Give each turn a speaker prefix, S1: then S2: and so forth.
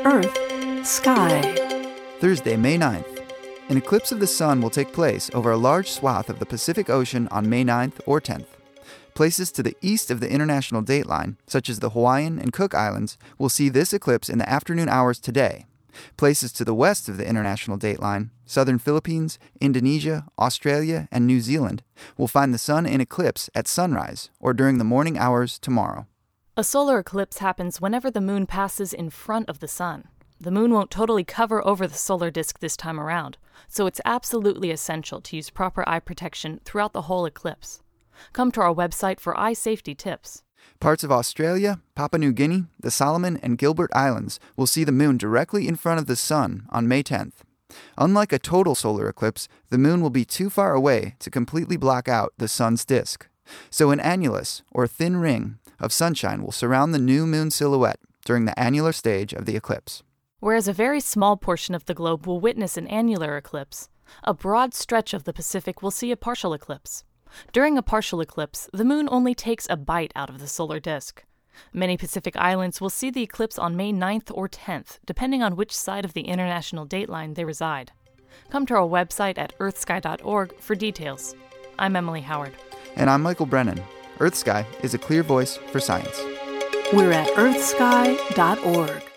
S1: Earth, Sky.
S2: Thursday, May 9th. An eclipse of the sun will take place over a large swath of the Pacific Ocean on May 9th or 10th. Places to the east of the international dateline, such as the Hawaiian and Cook Islands, will see this eclipse in the afternoon hours today. Places to the west of the international dateline, southern Philippines, Indonesia, Australia, and New Zealand, will find the sun in eclipse at sunrise or during the morning hours tomorrow.
S3: A solar eclipse happens whenever the moon passes in front of the sun. The moon won't totally cover over the solar disk this time around, so it's absolutely essential to use proper eye protection throughout the whole eclipse. Come to our website for eye safety tips.
S2: Parts of Australia, Papua New Guinea, the Solomon and Gilbert Islands will see the moon directly in front of the sun on May 10th. Unlike a total solar eclipse, the moon will be too far away to completely block out the sun's disk. So an annulus, or thin ring, of sunshine will surround the new moon silhouette during the annular stage of the eclipse.
S3: Whereas a very small portion of the globe will witness an annular eclipse, a broad stretch of the Pacific will see a partial eclipse. During a partial eclipse, the moon only takes a bite out of the solar disk. Many Pacific islands will see the eclipse on May 9th or 10th, depending on which side of the international dateline they reside. Come to our website at earthsky.org for details. I'm Emily Howard.
S2: And I'm Michael Brennan. EarthSky is a clear voice for science.
S1: We're at earthsky.org.